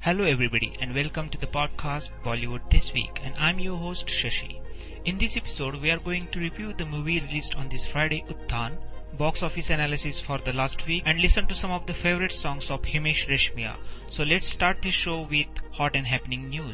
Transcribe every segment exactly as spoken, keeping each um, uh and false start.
Hello everybody and welcome to the podcast Bollywood This Week, and I'm your host Shashi. In this episode we are going to review the movie released on this Friday, Uttan, box office analysis for the last week, and listen to some of the favorite songs of Himesh Reshammiya. So let's start this show with hot and happening news.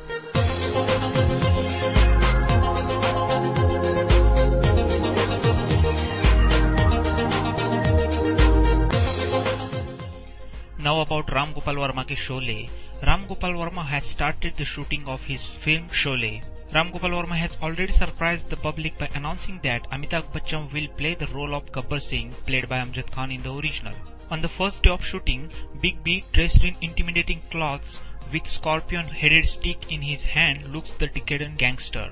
Now about Ram Gopal Varma ke Sholay. Ram Gopal Varma has started the shooting of his film Sholay. Ram Gopal Varma has already surprised the public by announcing that Amitabh Bachchan will play the role of Gabbar Singh, played by Amjad Khan in the original. On the first day of shooting, Big B, dressed in intimidating clothes with scorpion-headed stick in his hand, looks the decadent gangster.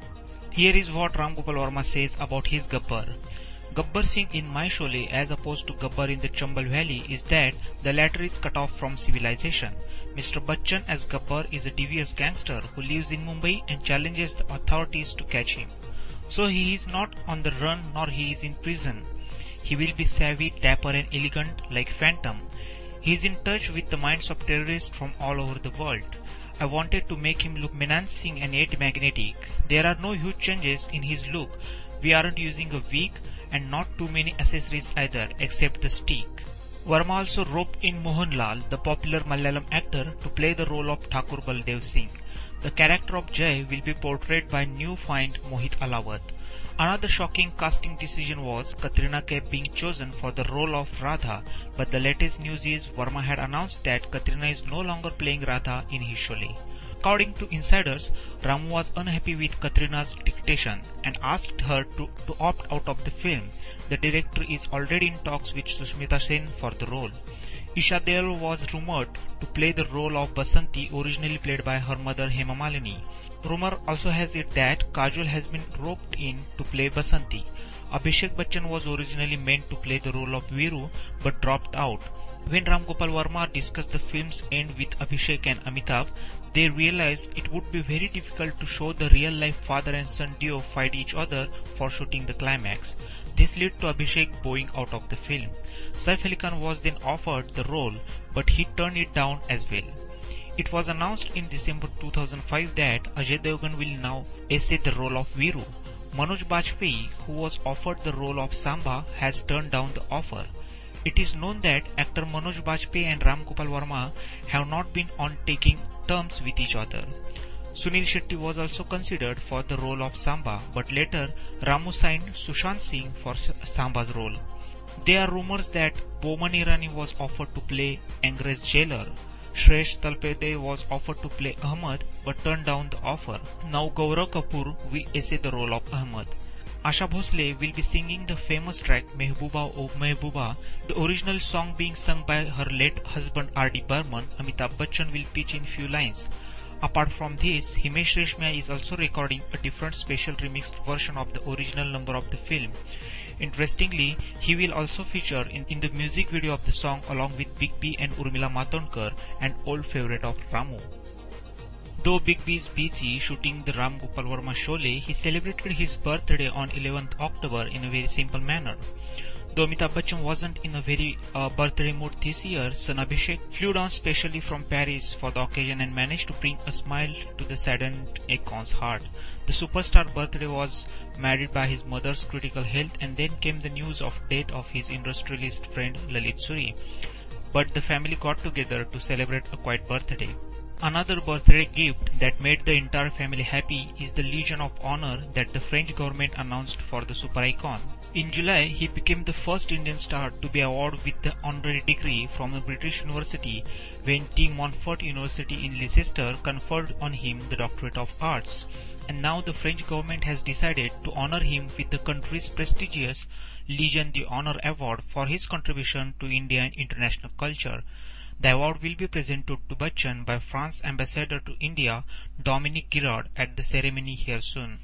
Here is what Ram Gopal Varma says about his Gabbar. Gabbar Singh in my Sholay, as opposed to Gabbar in the Chambal Valley, is that the latter is cut off from civilization. Mister Bachchan as Gabbar is a devious gangster who lives in Mumbai and challenges the authorities to catch him. So he is not on the run nor he is in prison. He will be savvy, dapper and elegant like Phantom. He is in touch with the minds of terrorists from all over the world. I wanted to make him look menacing and yet magnetic. There are no huge changes in his look. We aren't using a wig and not too many accessories either, except the stick. Varma also roped in Mohanlal, the popular Malayalam actor, to play the role of Thakur Baldev Singh. The character of Jai will be portrayed by new find Mohit Alawat. Another shocking casting decision was Katrina Kaif being chosen for the role of Radha, but the latest news is Varma had announced that Katrina is no longer playing Radha in his Sholay. According to insiders, Ramu was unhappy with Katrina's dictation and asked her to, to opt out of the film. The director is already in talks with Sushmita Sen for the role. Isha Deol was rumored to play the role of Basanti, originally played by her mother Hema Malini. Rumor also has it that Kajol has been roped in to play Basanti. Abhishek Bachchan was originally meant to play the role of Viru but dropped out. When Ram Gopal Varma discussed the film's end with Abhishek and Amitabh, they realized it would be very difficult to show the real-life father and son duo fight each other for shooting the climax. This led to Abhishek bowing out of the film. Saif Ali Khan was then offered the role, but he turned it down as well. It was announced in December two thousand five that Ajay Devgan will now essay the role of Viru. Manoj Bajpayee, who was offered the role of Samba, has turned down the offer. It is known that actor Manoj Bajpayee and Ram Gopal Varma have not been on taking terms with each other. Sunil Shetty was also considered for the role of Samba, but later Ramu signed Sushant Singh for Samba's role. There are rumors that Boman Irani was offered to play Angrez jailer. Shresh Talpede was offered to play Ahmad but turned down the offer. Now Gaurav Kapoor will essay the role of Ahmad. Asha Bhosle will be singing the famous track Mehbooba Oh Mehbooba, the original song being sung by her late husband R D Burman. Amitabh Bachchan will pitch in few lines. Apart from this, Himesh Reshammiya is also recording a different special remixed version of the original number of the film. Interestingly, he will also feature in, in the music video of the song along with Big B and Urmila Matondkar, an old favorite of Ramu. Though Big B is busy shooting the Ram Gopal Varma Sholay, he celebrated his birthday on eleventh October in a very simple manner. Though Amitabh Bachchan wasn't in a very uh, birthday mood this year, son Abhishek flew down specially from Paris for the occasion and managed to bring a smile to the saddened icon's heart. The superstar birthday was marred by his mother's critical health, and then came the news of death of his industrialist friend Lalit Suri. But the family got together to celebrate a quiet birthday. Another birthday gift that made the entire family happy is the Legion of Honor that the French government announced for the super icon. In July, he became the first Indian star to be awarded with the honorary degree from a British university when T. Montfort University in Leicester conferred on him the Doctorate of Arts. And now the French government has decided to honor him with the country's prestigious Legion d'Honneur Award for his contribution to India and international culture. The award will be presented to Bachchan by France's ambassador to India, Dominique Girard, at the ceremony here soon.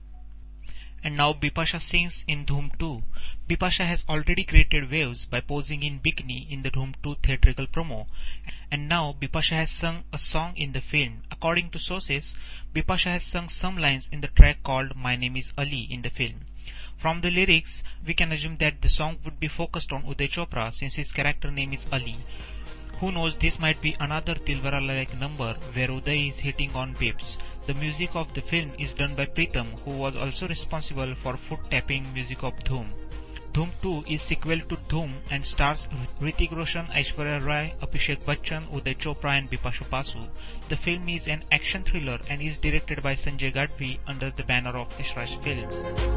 And now Bipasha sings in Dhoom two. Bipasha has already created waves by posing in bikini in the Dhoom two theatrical promo. And now Bipasha has sung a song in the film. According to sources, Bipasha has sung some lines in the track called My Name is Ali in the film. From the lyrics, we can assume that the song would be focused on Uday Chopra since his character name is Ali. Who knows, this might be another Dilwara-like number where Uday is hitting on babes. The music of the film is done by Pritham, who was also responsible for foot-tapping music of Dhoom. Dhoom two is sequel to Dhoom and stars Hrithik Roshan, Aishwarya Rai, Abhishek Bachchan, Uday Chopra and Bipasha Basu. The film is an action thriller and is directed by Sanjay Gadhvi under the banner of Yashraj Film.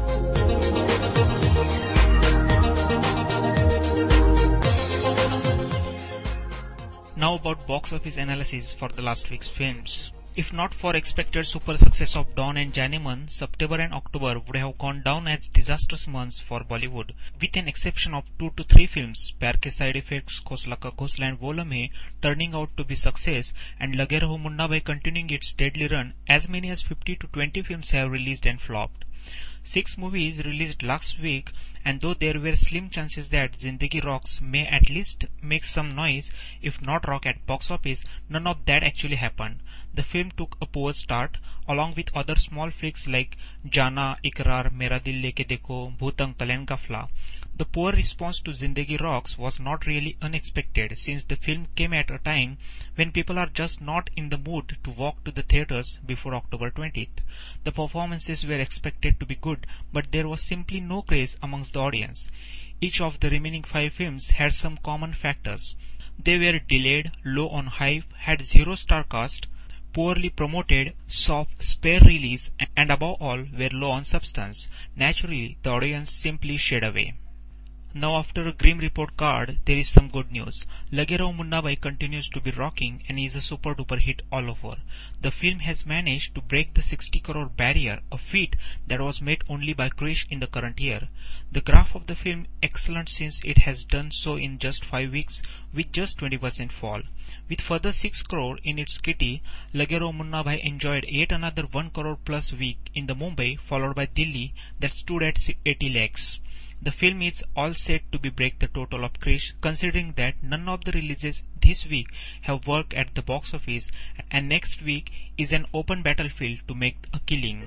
Now about box office analysis for the last week's films. If not for expected super success of Dawn and Journeyman, September and October would have gone down as disastrous months for Bollywood. With an exception of two to three films, Pyar Ke Side Effects, Khosla Ka Ghosla and Wo Lamhe turning out to be success and Lage Raho Munna Bhai continuing its deadly run, as many as fifty to twenty films have released and flopped. Six movies released last week, and though there were slim chances that Zindagi Rocks may at least make some noise, if not rock at box office, none of that actually happened. The film took a poor start, along with other small flicks like Jana, Ikrar, Mera Dil Leke Dekho, Bhoot Uncle and Gafla. The poor response to Zindagi Rocks was not really unexpected, since the film came at a time when people are just not in the mood to walk to the theatres before October twentieth. The performances were expected to be good, but there was simply no craze amongst the audience. Each of the remaining five films had some common factors. They were delayed, low on hype, had zero star cast, poorly promoted, soft, spare release, and above all were low on substance. Naturally, the audience simply shied away. Now after a grim report card, there is some good news. Lage Raho Munna Bhai continues to be rocking and is a super duper hit all over. The film has managed to break the sixty crore barrier, a feat that was made only by Krish in the current year. The graph of the film excellent since it has done so in just five weeks with just twenty percent fall. With further six crore in its kitty, Lage Raho Munna Bhai enjoyed yet another one crore plus week in the Mumbai, followed by Delhi that stood at eighty lakhs. The film is all set to be break the total of Krish, considering that none of the releases this week have worked at the box office, and next week is an open battlefield to make a killing.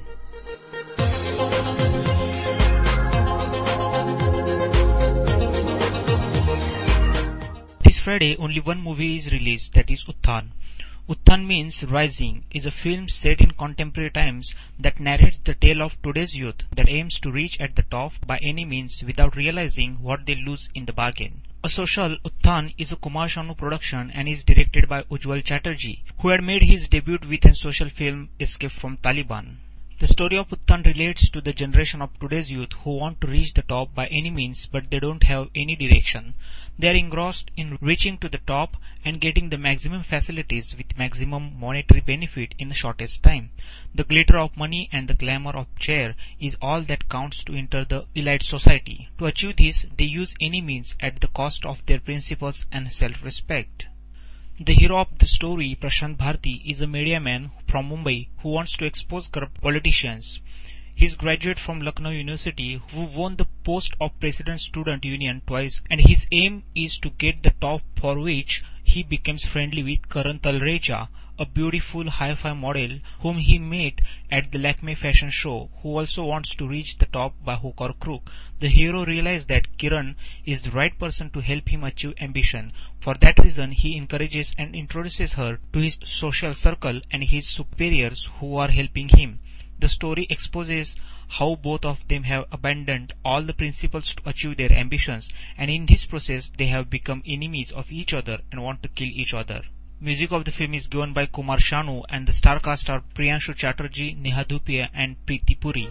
This Friday only one movie is released, that is Uttan. Uttan means rising, is a film set in contemporary times that narrates the tale of today's youth that aims to reach at the top by any means without realizing what they lose in the bargain. A Social, Uttan is a Kumar Sanu production and is directed by Ujjwal Chatterjee, who had made his debut with a social film Escape from Taliban. The story of Uttan relates to the generation of today's youth who want to reach the top by any means, but they don't have any direction. They are engrossed in reaching to the top and getting the maximum facilities with maximum monetary benefit in the shortest time. The glitter of money and the glamour of chair is all that counts to enter the elite society. To achieve this, they use any means at the cost of their principles and self-respect. The hero of the story, Prashant Bharti, is a media man from Mumbai who wants to expose corrupt politicians. He is graduate from Lucknow University who won the post of President Student Union twice, and his aim is to get the top, for which he becomes friendly with Karan Talreja, a beautiful hi-fi model whom he met at the Lakme fashion show, who also wants to reach the top by hook or crook. The hero realizes that Kiran is the right person to help him achieve ambition. For that reason, he encourages and introduces her to his social circle and his superiors who are helping him. The story exposes how both of them have abandoned all the principles to achieve their ambitions, and in this process they have become enemies of each other and want to kill each other. Music of the film is given by Kumar Sanu, and the star cast are Priyanshu Chatterjee, Neha Dhupia and Preeti Puri.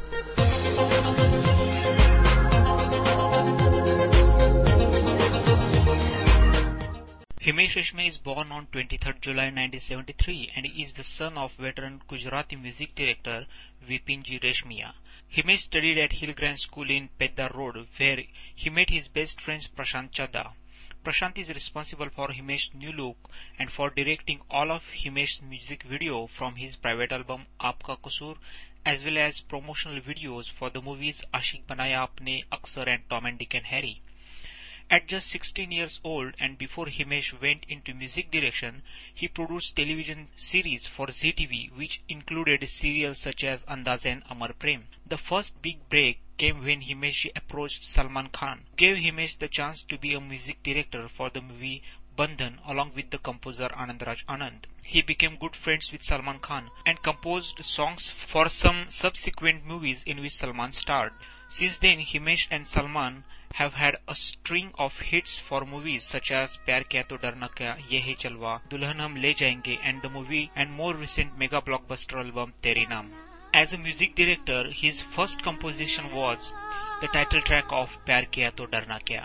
Himesh Reshmiya is born on twenty-third July nineteen seventy-three and is the son of veteran Gujarati music director Vipinji Reshmiya. Himesh studied at Hillgrant School in Pedder Road, where he met his best friend Prashant Chadha. Prashant is responsible for Himesh's new look and for directing all of Himesh's music video from his private album Aapka Kasoor, as well as promotional videos for the movies Aashiq Banaya Apne, Aksar and Tom and Dick and Harry. At just sixteen years old and before Himesh went into music direction, he produced television series for Zee T V which included serials such as Andaz and Amar Prem. The first big break came when Himesh approached Salman Khan, gave Himesh the chance to be a music director for the movie Bandhan along with the composer Anandraj Anand. He became good friends with Salman Khan and composed songs for some subsequent movies in which Salman starred. Since then, Himesh and Salman have had a string of hits for movies such as Pyar Kiya To Darna Kya, Ye Hai Chalwa, Dulhan Hum Le Jayenge and the movie and more recent mega blockbuster album Tere Naam. As a music director, his first composition was the title track of Pyar Kiya To Darna Kya.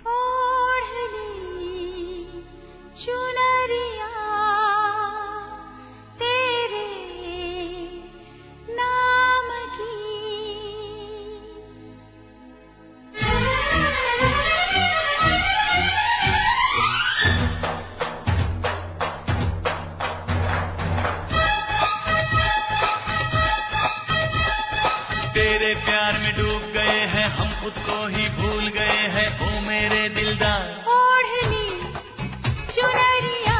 तेरे प्यार में डूब गए हैं हम खुद को ही भूल गए हैं ओ मेरे दिलदार ओढ़नी चुनरिया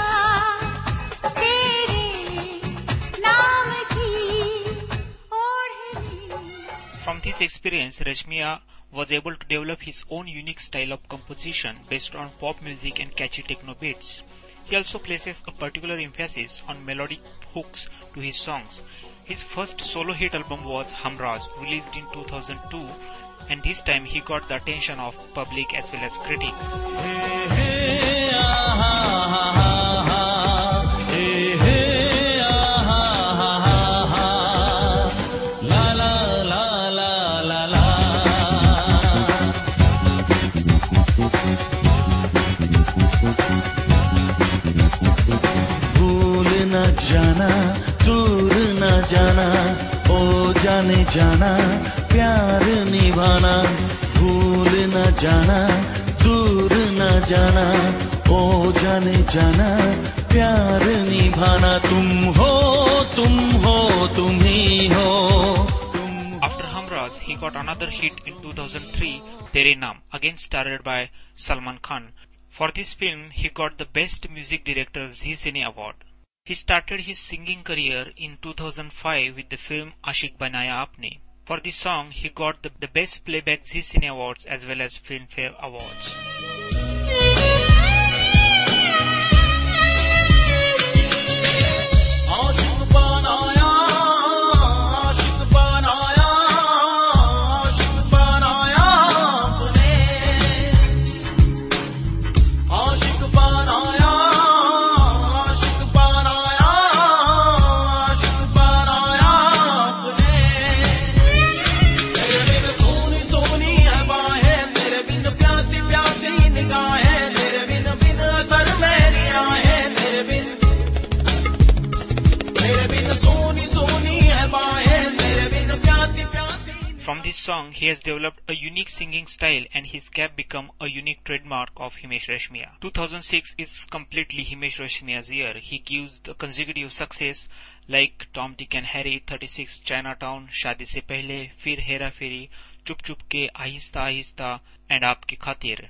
तेरे नाम की ओढ़नी. From this experience, Reshmiya was able to develop his own unique style of composition based on pop music and catchy techno beats. He also places a particular emphasis on melodic hooks to his songs. His first solo hit album was Humraz, released in two thousand two, and this time he got the attention of public as well as critics. जाने जाना प्यार निभाना भूल न जाना दूर न जाना ओ जाने जाना प्यार निभाना तुम हो तुम हो तुम ही हो. After Humraz, he got another hit in two thousand three, Tere Naam, again starred by Salman Khan. For this film, he got the Best Music Director Zee Cine Award. He started his singing career in two thousand five with the film Aashiq Banaya Aapne. For this song, he got the, the Best Playback Zee Cine Awards as well as Filmfare Awards. From this song, he has developed a unique singing style and his cap become a unique trademark of Himesh Reshmiya. two thousand six is completely Himesh Reshmiya's year. He gives the consecutive success like Tom, Dick and Harry, thirty-six, Chinatown, Shaadi Se Pehle, Fir Hera Feri, Chup Chup Ke, Ahista Ahista and Aapki Khatir.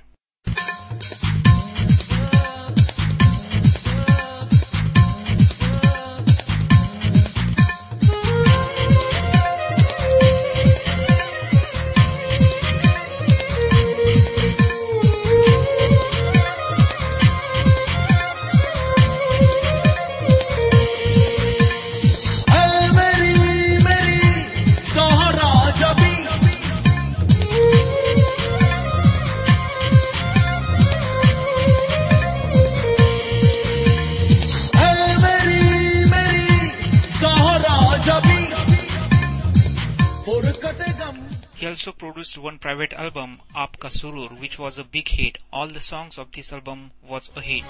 He also produced one private album, Aapka Surur, which was a big hit. All the songs of this album was a hit.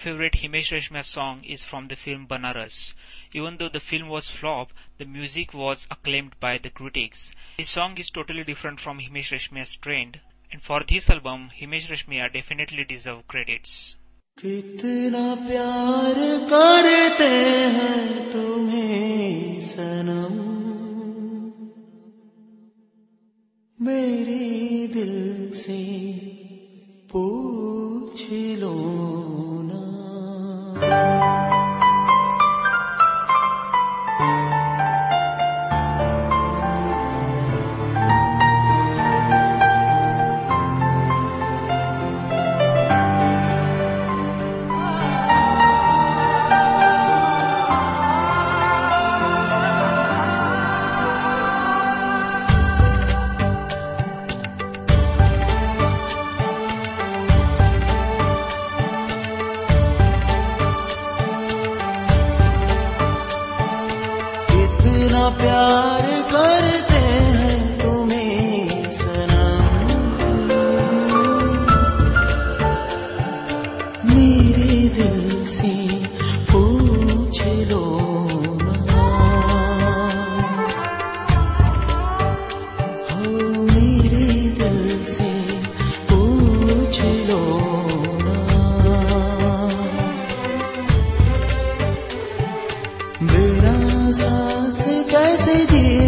favorite Himesh Reshammiya song is from the film Banaras. Even though the film was flop, the music was acclaimed by the critics. This song is totally different from Himesh Reshammiya's trend, and for this album, Himesh Reshammiya definitely deserve credits. कितना प्यार करते हैं तुम्हें सनम, मेरे दिल से पूछ लो ना। प्यार करते हैं तुम्हें सनम, मेरे दिल से पूछ लो ना। हो मेरे दिल से पूछ लो ना। बिना सांस कैसे जी